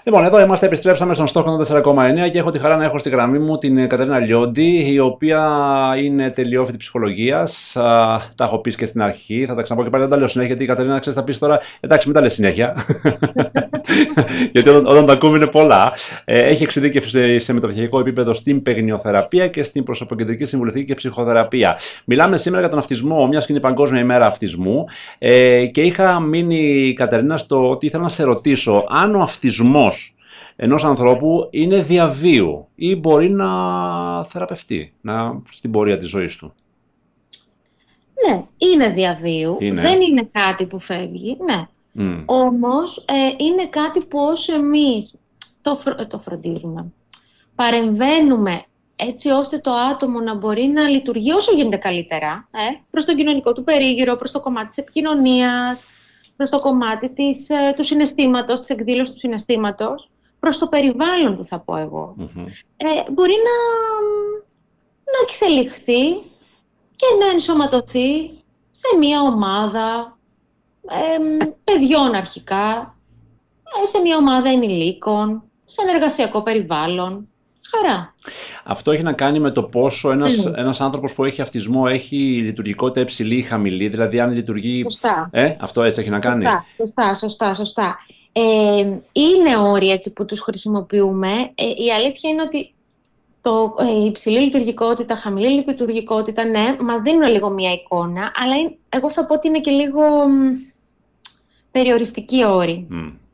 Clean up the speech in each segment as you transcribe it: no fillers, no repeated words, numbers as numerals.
Λοιπόν, εδώ είμαστε, επιστρέψαμε στον στόχο 4,9 και έχω τη χαρά να έχω στη γραμμή μου την Κατερίνα Λιόντι, η οποία είναι τελειόφοιτη ψυχολογίας. Τα έχω πει και στην αρχή, θα τα ξαναπώ και πάλι, δεν τα λέω συνέχεια, γιατί η Κατερίνα ξέρεις, θα πεις τώρα, εντάξει, μην τα λες συνέχεια. Γιατί όταν τα ακούμε είναι πολλά. Έχει εξειδίκευση σε μεταπτυχιακό επίπεδο στην παιγνιοθεραπεία και στην προσωποκεντρική συμβουλευτική και ψυχοθεραπεία. Μιλάμε σήμερα για τον αυτισμό, μιας και είναι η Παγκόσμια ημέρα αυτισμού. Και είχα μείνει, Κατερίνα, στο ότι ήθελα να σε ρωτήσω αν ο αυτισμός ενός ανθρώπου είναι διαβίου ή μπορεί να θεραπευτεί στην πορεία της ζωής του. Ναι, είναι διαβίου. Δεν είναι κάτι που φεύγει, ναι. Όμως είναι κάτι που όσο εμείς το φροντίζουμε, παρεμβαίνουμε έτσι ώστε το άτομο να μπορεί να λειτουργεί όσο γίνεται καλύτερα προς τον κοινωνικό του περίγυρο, προς το κομμάτι της επικοινωνίας, προς το κομμάτι του συναισθήματος, της εκδήλωσης του συναισθήματος, προς το περιβάλλον του, θα πω εγώ. Μπορεί να εξελιχθεί και να ενσωματωθεί σε μια ομάδα παιδιών αρχικά, σε μια ομάδα ενηλίκων, σε ένα εργασιακό περιβάλλον. Χαρά. Αυτό έχει να κάνει με το πόσο ένας άνθρωπος που έχει αυτισμό έχει λειτουργικότητα υψηλή ή χαμηλή, δηλαδή αν λειτουργεί... Σωστά. Αυτό έτσι έχει να κάνει. Σωστά. Είναι όροι έτσι που τους χρησιμοποιούμε. Η αλήθεια είναι ότι η υψηλή λειτουργικότητα, χαμηλή λειτουργικότητα, ναι, μας δίνουν λίγο μία εικόνα, αλλά εγώ θα πω ότι είναι και λίγο περιοριστικοί όροι.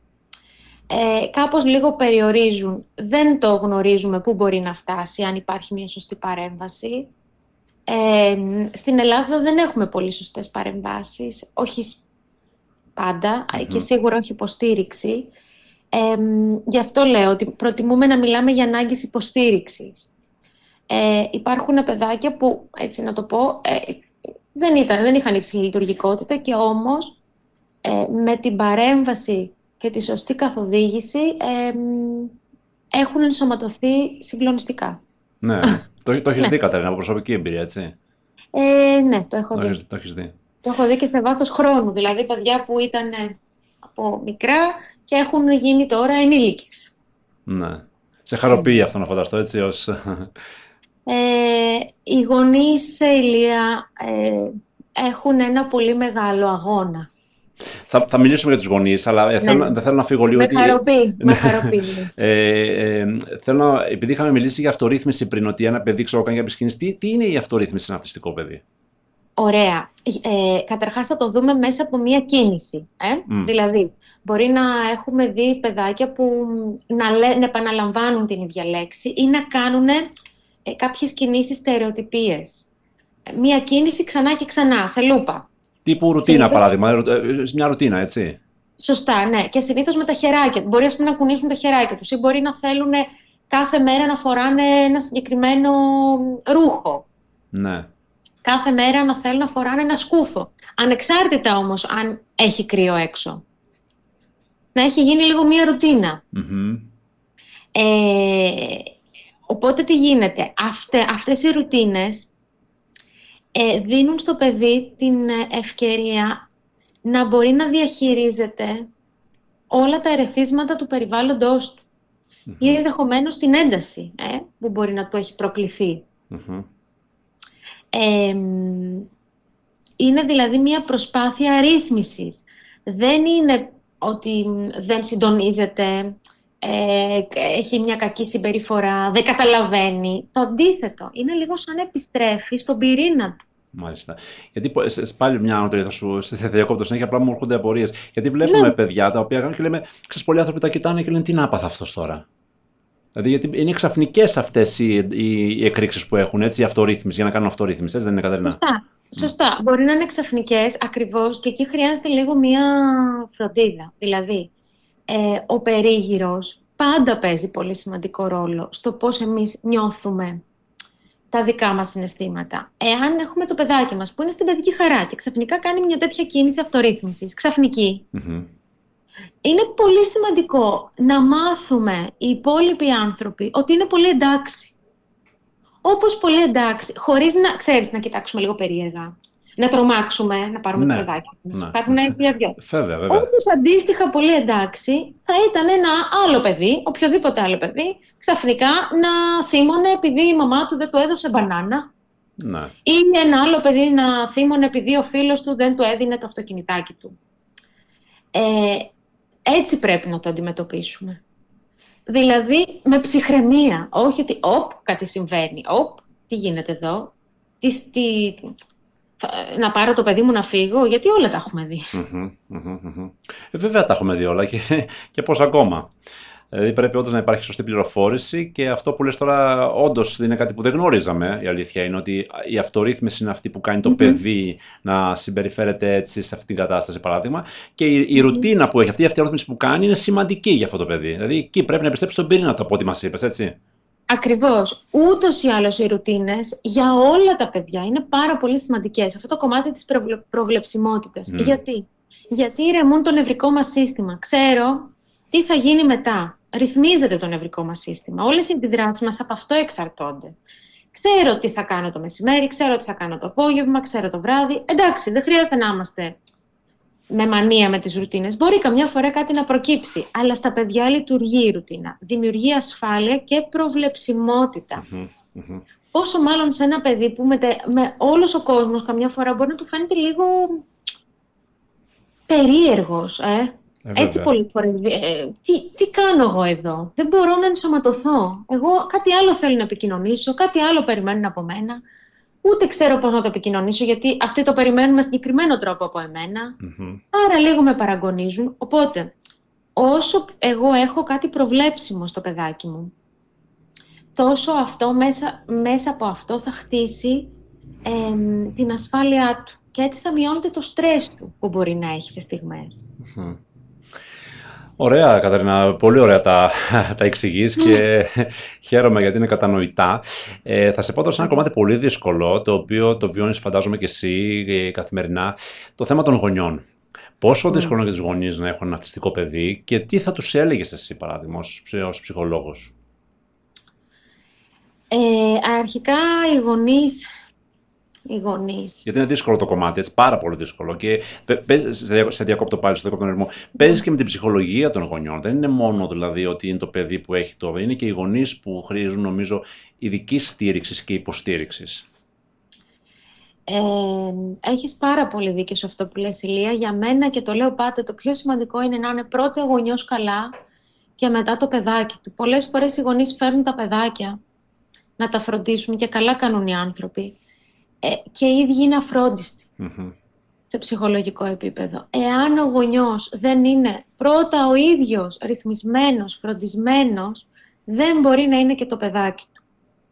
Κάπως λίγο περιορίζουν. Δεν το γνωρίζουμε πού μπορεί να φτάσει, αν υπάρχει μια σωστή παρέμβαση. Στην Ελλάδα δεν έχουμε πολύ σωστές παρεμβάσεις, όχι πάντα και σίγουρα όχι υποστήριξη. Γι' αυτό λέω ότι προτιμούμε να μιλάμε για ανάγκες υποστήριξης. Υπάρχουν παιδάκια που, έτσι να το πω, δεν είχαν υψηλή λειτουργικότητα και όμως με την παρέμβαση και τη σωστή καθοδήγηση έχουν ενσωματωθεί συγκλονιστικά. Ναι, το έχεις δει, Κατερίνα, από προσωπική εμπειρία, έτσι. Ναι, το έχω δει. Το έχεις δει. Το έχω δει και σε βάθος χρόνου, δηλαδή παιδιά που ήταν από μικρά και έχουν γίνει τώρα ενήλικες. Ναι. Σε χαροποιεί αυτό να φανταστώ, έτσι, οι γονείς, Ηλία, έχουν ένα ένα μεγάλο αγώνα. Θα μιλήσουμε για τους γονείς, αλλά δεν θέλω να φύγω λίγο. Με χαροποιεί. Επειδή είχαμε μιλήσει για αυτορύθμιση πριν, ότι ένα παιδί κάνει κάποια κίνηση, τι είναι η αυτορύθμιση σε ένα αυτιστικό παιδί? Ωραία. Καταρχάς θα το δούμε μέσα από μία κίνηση. Δηλαδή, μπορεί να έχουμε δει παιδάκια που να επαναλαμβάνουν την ίδια λέξη ή να κάνουν κάποιες κινήσεις στερεοτυπίες. Μία κίνηση ξανά και ξανά, σε λούπα. Τύπου ρουτίνα, παράδειγμα. Μια ρουτίνα, έτσι. Σωστά, ναι. Και συνήθως με τα χεράκια. Μπορεί να κουνήσουν τα χεράκια τους ή μπορεί να θέλουν κάθε μέρα να φοράνε ένα συγκεκριμένο ρούχο. Ναι. Κάθε μέρα να θέλουν να φοράνε ένα σκούφο. Ανεξάρτητα όμως αν έχει κρύο έξω. Να έχει γίνει λίγο μία ρουτίνα. Οπότε τι γίνεται? Αυτές οι ρουτίνες δίνουν στο παιδί την ευκαιρία να μπορεί να διαχειρίζεται όλα τα ερεθίσματα του περιβάλλοντος του ή ενδεχομένως την ένταση που μπορεί να του έχει προκληθεί. Είναι δηλαδή μια προσπάθεια ρύθμισης. Δεν είναι ότι δεν συντονίζεται, έχει μια κακή συμπεριφορά, δεν καταλαβαίνει. Το αντίθετο. Είναι λίγο σαν επιστρέφει στον πυρήνα του. Μάλιστα. Γιατί πάλι μια ανώτερη σε διακόπτω συνέχεια, απλά μου έρχονται απορίες. Γιατί βλέπουμε παιδιά τα οποία κάνουν και λέμε, ξέρεις, πολλοί άνθρωποι τα κοιτάνε και λένε τι να πάθω αυτός τώρα. Δηλαδή, γιατί είναι ξαφνικές αυτές οι εκρήξεις που έχουν, έτσι, η αυτορύθμιση, για να κάνουν αυτορύθμιση, έτσι δεν είναι, Κατερίνα? Σωστά. Μπορεί να είναι ξαφνικές ακριβώς και εκεί χρειάζεται λίγο μία φροντίδα. Δηλαδή, ο περίγυρος πάντα παίζει πολύ σημαντικό ρόλο στο πώς εμείς νιώθουμε τα δικά μας συναισθήματα. Εάν έχουμε το παιδάκι μας που είναι στην παιδική χαρά και ξαφνικά κάνει μια τέτοια κίνηση αυτορύθμισης, ξαφνική, είναι πολύ σημαντικό να μάθουμε οι υπόλοιποι άνθρωποι ότι είναι πολύ εντάξει. Όπως πολύ εντάξει, χωρίς να, ξέρεις, να κοιτάξουμε λίγο περίεργα. να τρομάξουμε, να πάρουμε το παιδάκι μας. Υπάρχουν δυο. Όπως αντίστοιχα πολύ εντάξει, θα ήταν ένα άλλο παιδί, οποιοδήποτε άλλο παιδί, ξαφνικά να θύμωνε επειδή η μαμά του δεν του έδωσε μπανάνα. Ναι. Ή ένα άλλο παιδί να θύμωνε επειδή ο φίλος του δεν του έδινε το αυτοκινητάκι του. Έτσι πρέπει να το αντιμετωπίσουμε. Δηλαδή με ψυχραιμία. Όχι ότι κάτι συμβαίνει. Τι γίνεται εδώ. Να πάρω το παιδί μου να φύγω, γιατί όλα τα έχουμε δει. Βέβαια τα έχουμε δει όλα και πώς ακόμα. Δηλαδή πρέπει όντως να υπάρχει σωστή πληροφόρηση και αυτό που λες τώρα όντως είναι κάτι που δεν γνώριζαμε. Η αλήθεια είναι ότι η αυτορύθμιση είναι αυτή που κάνει το παιδί να συμπεριφέρεται έτσι σε αυτή την κατάσταση, παράδειγμα. Και η ρουτίνα που έχει αυτή, η αυτορύθμιση που κάνει είναι σημαντική για αυτό το παιδί. Δηλαδή εκεί πρέπει να επιστρέψει στον πυρήνα του από ό,τι μας είπες, έτσι. Ακριβώς. Ούτως ή άλλως οι ρουτίνες για όλα τα παιδιά είναι πάρα πολύ σημαντικές. Αυτό το κομμάτι της προβλεψιμότητας. Γιατί ηρεμούν το νευρικό μας σύστημα. Ξέρω τι θα γίνει μετά. Ρυθμίζεται το νευρικό μας σύστημα. Όλες οι αντιδράσεις μας από αυτό εξαρτώνται. Ξέρω τι θα κάνω το μεσημέρι, ξέρω τι θα κάνω το απόγευμα, ξέρω το βράδυ. Εντάξει, δεν χρειάζεται να είμαστε με μανία με τις ρουτίνες. Μπορεί καμιά φορά κάτι να προκύψει, αλλά στα παιδιά λειτουργεί η ρουτίνα. Δημιουργεί ασφάλεια και προβλεψιμότητα. Πόσο μάλλον σε ένα παιδί που με όλος ο κόσμος καμιά φορά μπορεί να του φαίνεται λίγο περίεργος, Έτσι πολλές φορές. Τι κάνω εγώ εδώ? Δεν μπορώ να ενσωματωθώ. Εγώ κάτι άλλο θέλω να επικοινωνήσω, κάτι άλλο περιμένουν από μένα. Ούτε ξέρω πώς να το επικοινωνήσω, γιατί αυτοί το περιμένουν με συγκεκριμένο τρόπο από εμένα. Άρα λίγο με παραγωνίζουν. Οπότε, όσο εγώ έχω κάτι προβλέψιμο στο παιδάκι μου, τόσο αυτό μέσα από αυτό θα χτίσει την ασφάλειά του. Και έτσι θα μειώνεται το στρες του που μπορεί να έχει σε στιγμές. Ωραία, Κατερίνα. Πολύ ωραία τα εξηγείς και χαίρομαι γιατί είναι κατανοητά. Θα σε πω τώρα σε ένα κομμάτι πολύ δύσκολο, το οποίο το βιώνεις, φαντάζομαι και εσύ καθημερινά, το θέμα των γονιών. Πόσο δύσκολο είναι για τους γονείς να έχουν ένα αυτιστικό παιδί και τι θα τους έλεγες εσύ, παράδειγμα, ως ψυχολόγος? Αρχικά οι γονείς. Γιατί είναι δύσκολο το κομμάτι, έτσι, πάρα πολύ δύσκολο. Και σε διακόπτω πάλι, στο διακόπτω ρυθμό. Παίζει και με την ψυχολογία των γονιών. Δεν είναι μόνο δηλαδή ότι είναι το παιδί που έχει το. Είναι και οι γονείς που χρήζουν, νομίζω, ειδική στήριξη και υποστήριξη. Έχεις πάρα πολύ δίκιο σε αυτό που λες, Ηλία. Για μένα, και το λέω πάντα, το πιο σημαντικό είναι να είναι πρώτο ο γονιός καλά και μετά το παιδάκι του. Πολλές φορές οι γονείς φέρνουν τα παιδάκια να τα φροντίσουν και καλά κάνουν οι άνθρωποι. Και οι ίδιοι είναι αφρόντιστοι σε ψυχολογικό επίπεδο. Εάν ο γονιός δεν είναι πρώτα ο ίδιος ρυθμισμένος, φροντισμένος, δεν μπορεί να είναι και το παιδάκι του.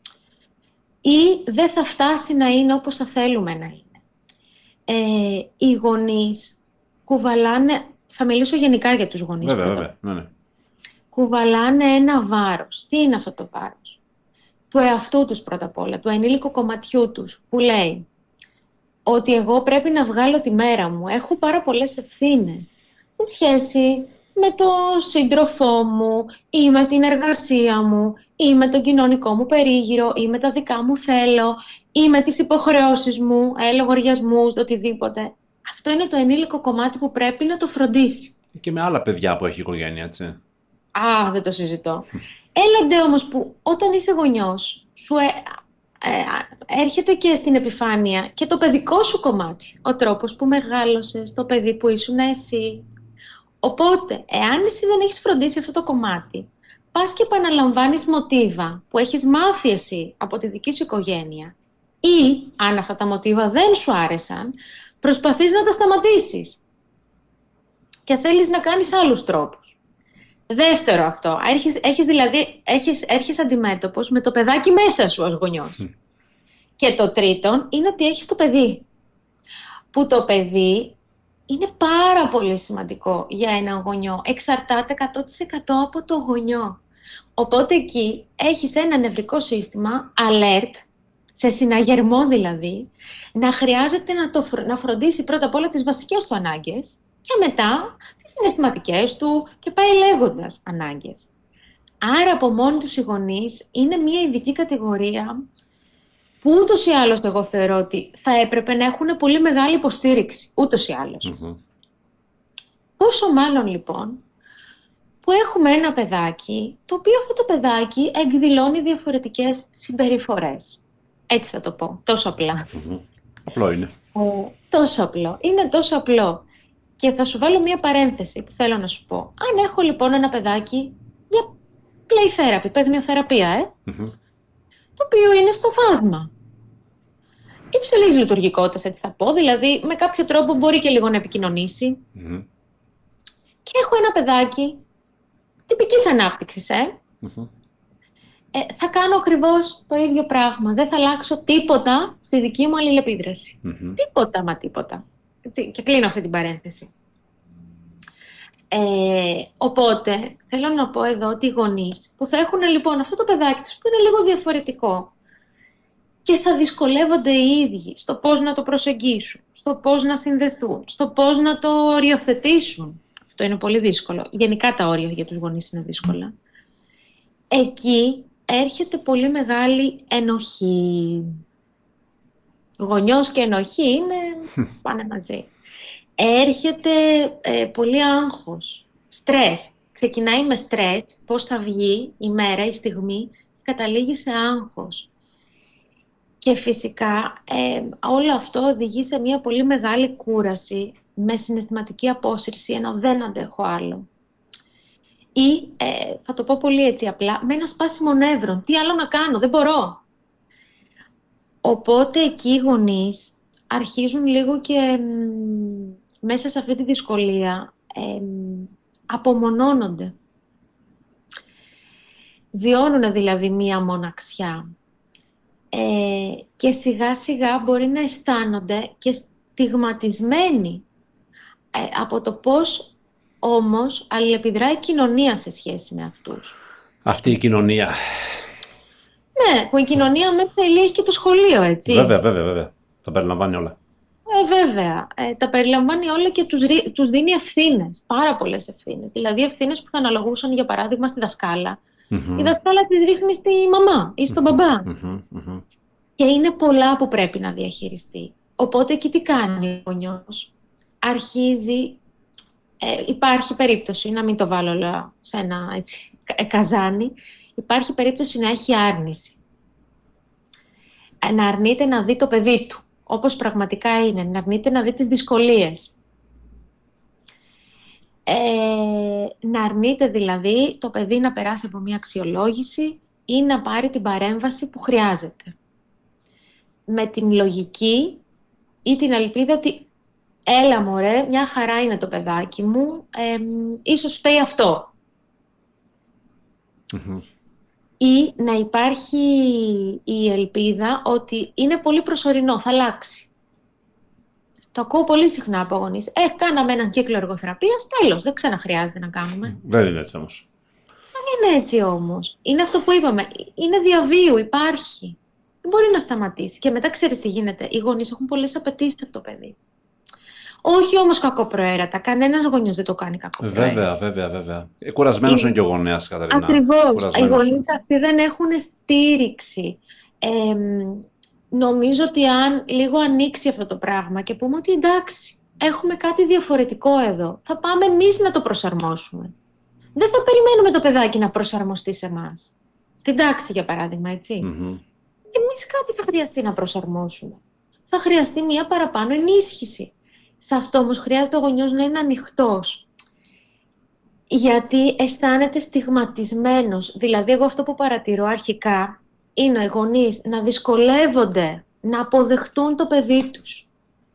Ή δεν θα φτάσει να είναι όπως θα θέλουμε να είναι. Οι γονείς κουβαλάνε, θα μιλήσω γενικά για τους γονείς. Βέβαια. Ναι. Κουβαλάνε ένα βάρος. Τι είναι αυτό το βάρος? Του εαυτού τους πρώτα απ' όλα, του ενήλικου κομματιού τους, που λέει ότι εγώ πρέπει να βγάλω τη μέρα μου. Έχω πάρα πολλές ευθύνες σε σχέση με τον σύντροφό μου ή με την εργασία μου ή με τον κοινωνικό μου περίγυρο ή με τα δικά μου θέλω ή με τις υποχρεώσεις μου, λογαριασμούς, οτιδήποτε. Αυτό είναι το ενήλικο κομμάτι που πρέπει να το φροντίσει. Και με άλλα παιδιά που έχει η οικογένεια, έτσι. Δεν το συζητώ. Έλαντε όμως που όταν είσαι γονιός, σου έρχεται και στην επιφάνεια και το παιδικό σου κομμάτι. Ο τρόπος που μεγάλωσες, το παιδί που ήσουν εσύ. Οπότε, εάν εσύ δεν έχεις φροντίσει αυτό το κομμάτι, πας και επαναλαμβάνεις μοτίβα που έχεις μάθει εσύ από τη δική σου οικογένεια ή, αν αυτά τα μοτίβα δεν σου άρεσαν, προσπαθείς να τα σταματήσεις και θέλεις να κάνεις άλλους τρόπους. Δεύτερο αυτό, έρχεσαι αντιμέτωπος με το παιδάκι μέσα σου ως γονιός. Και το τρίτον είναι ότι έχεις το παιδί. Που το παιδί είναι πάρα πολύ σημαντικό για έναν γονιό. Εξαρτάται 100% από το γονιό. Οπότε εκεί έχεις ένα νευρικό σύστημα, alert, σε συναγερμό δηλαδή, να χρειάζεται να φροντίσει πρώτα απ' όλα τις βασικές του ανάγκες και μετά τις συναισθηματικές του και πάει λέγοντας ανάγκες. Άρα από μόνοι τους οι γονείς είναι μια ειδική κατηγορία που ούτως ή άλλως εγώ θεωρώ ότι θα έπρεπε να έχουν πολύ μεγάλη υποστήριξη, ούτως ή άλλως. Πόσο μάλλον λοιπόν που έχουμε ένα παιδάκι, το οποίο αυτό το παιδάκι εκδηλώνει διαφορετικές συμπεριφορές. Έτσι θα το πω, τόσο απλά. Απλό είναι. Τόσο απλό. Είναι τόσο απλό. Και θα σου βάλω μία παρένθεση που θέλω να σου πω. Αν έχω λοιπόν ένα παιδάκι για play therapy, παιγνιοθεραπεία, το οποίο είναι στο φάσμα υψηλής λειτουργικότητας, έτσι θα πω, δηλαδή με κάποιο τρόπο μπορεί και λίγο να επικοινωνήσει. Και έχω ένα παιδάκι τυπικής ανάπτυξης, θα κάνω ακριβώς το ίδιο πράγμα. Δεν θα αλλάξω τίποτα στη δική μου αλληλεπίδραση. Τίποτα, μα τίποτα. Έτσι, και κλείνω αυτή την παρένθεση. Οπότε, θέλω να πω εδώ ότι οι γονείς που θα έχουν λοιπόν αυτό το παιδάκι τους που είναι λίγο διαφορετικό και θα δυσκολεύονται οι ίδιοι στο πώς να το προσεγγίσουν, στο πώς να συνδεθούν, στο πώς να το οριοθετήσουν. Αυτό είναι πολύ δύσκολο. Γενικά τα όρια για τους γονείς είναι δύσκολα. Εκεί έρχεται πολύ μεγάλη ενοχή. Γονιός και ενοχή πάνε μαζί. Έρχεται πολύ άγχος, στρες. Ξεκινάει με στρες, πώς θα βγει η μέρα, η στιγμή, καταλήγει σε άγχος. Και φυσικά όλο αυτό οδηγεί σε μια πολύ μεγάλη κούραση, με συναισθηματική απόσυρση, ένα δεν αντέχω άλλο. Ή, θα το πω πολύ έτσι απλά, με ένα σπάσιμο νεύρων. Τι άλλο να κάνω, δεν μπορώ. Οπότε εκεί οι γονείς αρχίζουν λίγο και μέσα σε αυτή τη δυσκολία απομονώνονται. Βιώνουν δηλαδή μία μοναξιά. Και σιγά σιγά μπορεί να αισθάνονται και στιγματισμένοι από το πώς όμως αλληλεπιδράει η κοινωνία σε σχέση με αυτούς. Αυτή η κοινωνία. Ναι, που η κοινωνία μέσα έχει και το σχολείο, έτσι. Βέβαια. Τα περιλαμβάνει όλα. Βέβαια. Τα περιλαμβάνει όλα και τους δίνει ευθύνες. Πάρα πολλές ευθύνες. Δηλαδή ευθύνες που θα αναλογούσαν, για παράδειγμα, στη δασκάλα. Η δασκάλα τις ρίχνει στη μαμά ή στον μπαμπά. Και είναι πολλά που πρέπει να διαχειριστεί. Οπότε εκεί τι κάνει ο γονιός. Αρχίζει, υπάρχει περίπτωση, να μην το βάλω όλα σε ένα έτσι, καζάνι, υπάρχει περίπτωση να έχει άρνηση. Να αρνείται να δει το παιδί του, όπως πραγματικά είναι, να αρνείται να δει τις δυσκολίες. Να αρνείται δηλαδή το παιδί να περάσει από μια αξιολόγηση ή να πάρει την παρέμβαση που χρειάζεται. Με την λογική ή την ελπίδα ότι έλα μωρέ, μια χαρά είναι το παιδάκι μου, ίσως φταίει αυτό. Ή να υπάρχει η ελπίδα ότι είναι πολύ προσωρινό, θα αλλάξει. Το ακούω πολύ συχνά από γονείς. Κάναμε έναν κύκλο εργοθεραπείας, τέλος, δεν ξαναχρειάζεται να κάνουμε. Δεν είναι έτσι όμως. Δεν είναι έτσι όμως. Είναι αυτό που είπαμε. Είναι διαβίου, υπάρχει. Δεν μπορεί να σταματήσει. Και μετά ξέρεις τι γίνεται. Οι γονείς έχουν πολλές απαιτήσεις από το παιδί. Όχι όμως κακοπροαίρετα. Κανένας γονιός δεν το κάνει κακοπροαίρετα. Βέβαια. Κουρασμένος είναι και ο γονέας, Καταρίνα. Ακριβώς. Οι γονείς αυτοί δεν έχουν στήριξη. Νομίζω ότι αν λίγο ανοίξει αυτό το πράγμα και πούμε ότι εντάξει, έχουμε κάτι διαφορετικό εδώ, θα πάμε εμείς να το προσαρμόσουμε. Δεν θα περιμένουμε το παιδάκι να προσαρμοστεί σε εμάς. Στην τάξη, για παράδειγμα, έτσι. Εμείς κάτι θα χρειαστεί να προσαρμόσουμε. Θα χρειαστεί μία παραπάνω ενίσχυση. Σε αυτό όμως χρειάζεται ο γονιός να είναι ανοιχτός. Γιατί αισθάνεται στιγματισμένος. Δηλαδή, εγώ αυτό που παρατηρώ αρχικά είναι οι γονείς να δυσκολεύονται να αποδεχτούν το παιδί τους.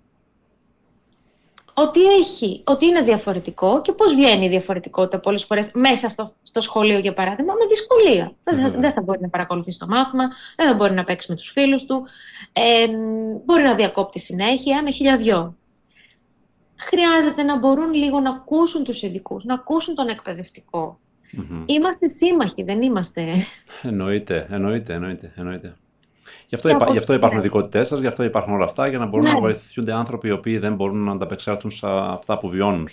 Ότι είναι διαφορετικό και πώς βγαίνει η διαφορετικότητα πολλές φορές μέσα στο σχολείο, για παράδειγμα, με δυσκολία. Δεν θα μπορεί να παρακολουθήσει το μάθημα, δεν θα μπορεί να παίξει με τους φίλους του, μπορεί να διακόπτει συνέχεια, με χιλιαδιό. Χρειάζεται να μπορούν λίγο να ακούσουν τους ειδικούς, να ακούσουν τον εκπαιδευτικό. Είμαστε σύμμαχοι, δεν είμαστε. Εννοείται. Γι' αυτό υπάρχουν ειδικότητές σας, γι' αυτό υπάρχουν όλα αυτά, για να μπορούν να βοηθούνται άνθρωποι οι οποίοι δεν μπορούν να ανταπεξέλθουν σε αυτά που βιώνουν.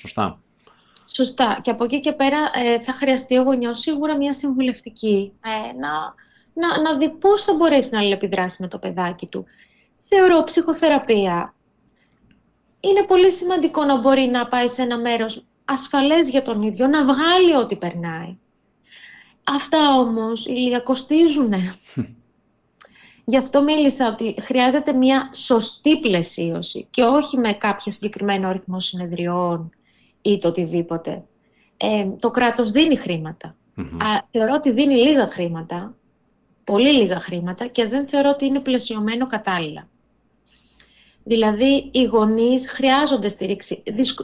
Σωστά. Και από εκεί και πέρα θα χρειαστεί ο γονιός σίγουρα μια συμβουλευτική, να δει πώς θα μπορέσει να αλληλεπιδράσει με το παιδάκι του. Θεωρώ ψυχοθεραπεία είναι πολύ σημαντικό να μπορεί να πάει σε ένα μέρος ασφαλές για τον ίδιο, να βγάλει ό,τι περνάει. Αυτά όμως, Ηλία, κοστίζουνε. Γι' αυτό μίλησα ότι χρειάζεται μια σωστή πλαισίωση και όχι με κάποιο συγκεκριμένο αριθμό συνεδριών ή το οτιδήποτε. Το κράτος δίνει χρήματα. Θεωρώ ότι δίνει λίγα χρήματα, πολύ λίγα χρήματα και δεν θεωρώ ότι είναι πλαισιωμένο κατάλληλα. Δηλαδή, οι γονείς χρειάζονται στήριξη.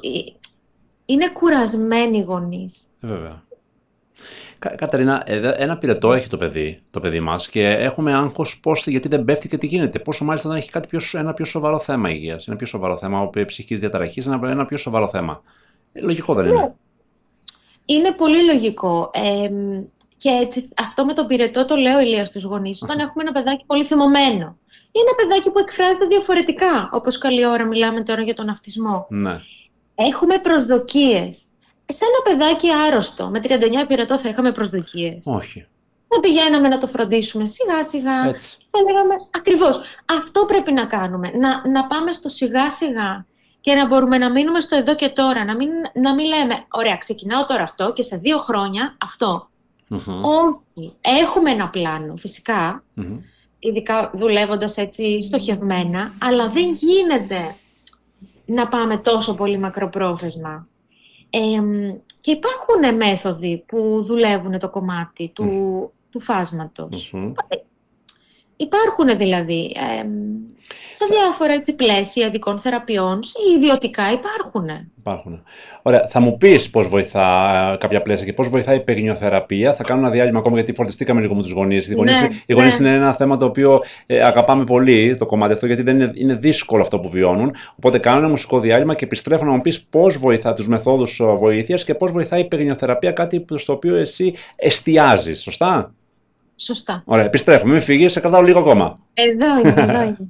Είναι κουρασμένοι οι γονείς. Βέβαια. Κατερίνα, ένα πυρετό έχει το παιδί μας και έχουμε άγχος γιατί δεν πέφτει και τι γίνεται. Πόσο μάλιστα όταν έχει ένα πιο σοβαρό θέμα υγείας, ένα πιο σοβαρό θέμα ψυχικής διαταραχής, ένα πιο σοβαρό θέμα. Λογικό δεν είναι? Είναι πολύ λογικό. Και έτσι, αυτό με τον πυρετό το λέω, Ηλία, στους γονείς, όταν έχουμε ένα παιδάκι πολύ θυμωμένο. Ή ένα παιδάκι που εκφράζεται διαφορετικά, όπως καλή ώρα μιλάμε τώρα για τον αυτισμό. Ναι. Έχουμε προσδοκίες. Σε ένα παιδάκι άρρωστο, με 39 πυρετό θα είχαμε προσδοκίες? Όχι. Δεν πηγαίναμε να το φροντίσουμε σιγά σιγά. Έτσι. Θα λέγαμε, ακριβώς, αυτό πρέπει να κάνουμε. Να πάμε στο σιγά σιγά και να μπορούμε να μείνουμε στο εδώ και τώρα. Να μην λέμε, ωραία, ξεκινάω τώρα αυτό και σε 2 χρόνια αυτό. Όχι. Έχουμε ένα πλάνο, φυσικά, ειδικά δουλεύοντας έτσι στοχευμένα, αλλά δεν γίνεται να πάμε τόσο πολύ μακροπρόθεσμα. Και υπάρχουν μέθοδοι που δουλεύουν το κομμάτι του φάσματος. Υπάρχουν δηλαδή σε διάφορα πλαίσια ειδικών θεραπείων, ιδιωτικά υπάρχουν. Ωραία, θα μου πεις πώς βοηθά κάποια πλαίσια και πώς βοηθάει η παιγνιοθεραπεία. Θα κάνω ένα διάλειμμα ακόμα γιατί φορτιστήκαμε λίγο με τους γονείς. Οι γονείς είναι ένα θέμα το οποίο αγαπάμε πολύ, το κομμάτι αυτό, γιατί δεν είναι δύσκολο αυτό που βιώνουν. Οπότε κάνω ένα μουσικό διάλειμμα και επιστρέφω να μου πεις πώς βοηθά τους μεθόδους βοήθειας και πώς βοηθάει η παιγνιοθεραπεία, κάτι στο οποίο εσύ εστιάζεις. Σωστά? Σωστά. Ωραία, επιστρέφω. Μην φύγεις, σε κρατάω λίγο ακόμα. Εδώ είναι.